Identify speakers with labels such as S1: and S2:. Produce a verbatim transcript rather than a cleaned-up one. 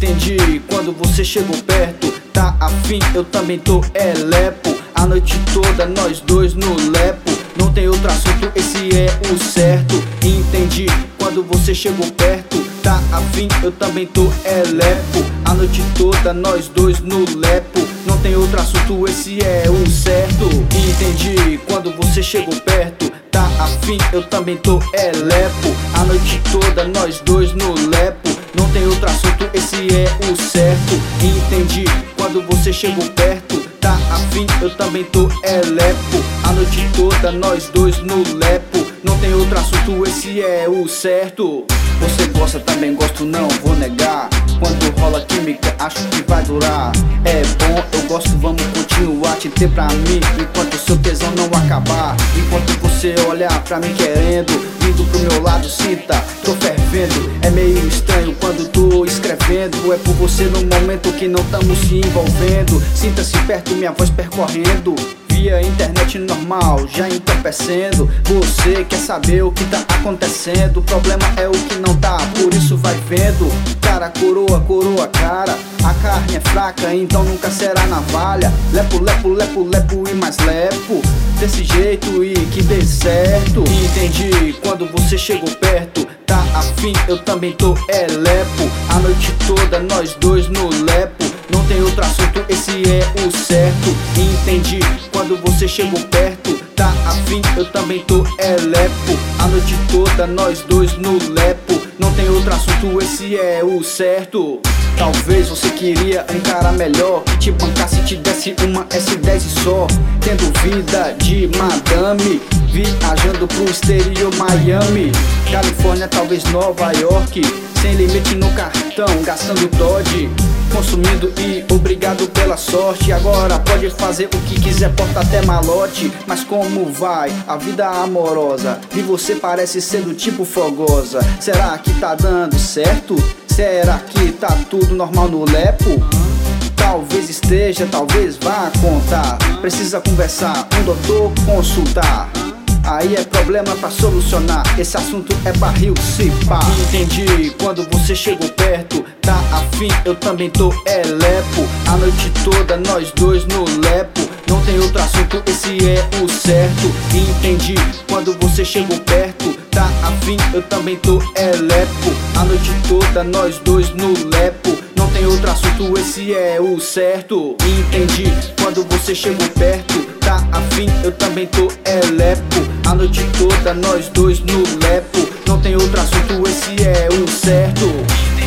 S1: Entendi quando você chegou perto. Tá afim, eu também tô elepo. A noite toda nós dois no lepo. Não tem outro assunto, esse é o certo. Entendi quando você chegou perto. Tá afim, eu também tô elepo. A noite toda nós dois no lepo. Não tem outro assunto, esse é o certo. Entendi quando você chegou perto. Tá afim, eu também tô elepo. A noite toda nós dois no lepo. Não tem outro assunto, esse é o certo. Entendi quando você chegou perto. Tá afim, eu também tô elepo. A noite toda nós dois no lepo. Não tem outro assunto, esse é o certo. Você gosta, também gosto, não vou negar. Quando rola química, acho que vai durar. É bom, eu gosto, vamos continuar. Te ter pra mim, enquanto seu tesão não acabar. Enquanto você olhar pra mim querendo, vindo pro meu lado, sinta, tô fervendo. É meio estranho quando tô escrevendo. É por você no momento que não tamo se envolvendo. Sinta-se perto, minha voz percorrendo via internet normal, já entorpecendo. Você quer saber o que tá acontecendo. O problema é o que não tá, por isso vai vendo. Cara, coroa, coroa, cara. A carne é fraca, então nunca será navalha. Lepo, lepo, lepo, lepo e mais lepo. Desse jeito e que dê certo. Entendi quando você chegou perto. Tá afim, eu também tô elepo. A noite toda nós dois no lepo. Não tem outro assunto, esse é o certo. Entendi quando você chegou perto. Tá afim, eu também tô elepo. A noite toda nós dois no lepo. Não tem outro assunto, esse é o certo. Talvez você queria um cara melhor, que te bancasse e te desse uma S dez e só. Tendo vida de madame, viajando pro exterior, Miami, Califórnia, talvez Nova York. Sem limite no cartão, gastando Dodge, consumindo e obrigado pela sorte. Agora pode fazer o que quiser, porta até malote. Mas como vai a vida amorosa? E você parece ser do tipo fogosa. Será que tá dando certo? Será que tá tudo normal no lepo? Talvez esteja, talvez vá contar. Precisa conversar, um doutor consultar. Aí é problema pra solucionar. Esse assunto é barril se pá. Entendi quando você chegou perto. Tá afim, eu também tô elepo. A noite toda nós dois no lepo. Não tem outro assunto, esse é o certo. Entendi quando você chegou perto. Tá afim, eu também tô elepo. A noite toda nós dois no lepo. Não tem outro assunto, esse é o certo. Entendi quando você chegou perto. Tá afim, eu também tô elepo. A noite toda nós dois no lepo. Não tem outro assunto, esse é o certo.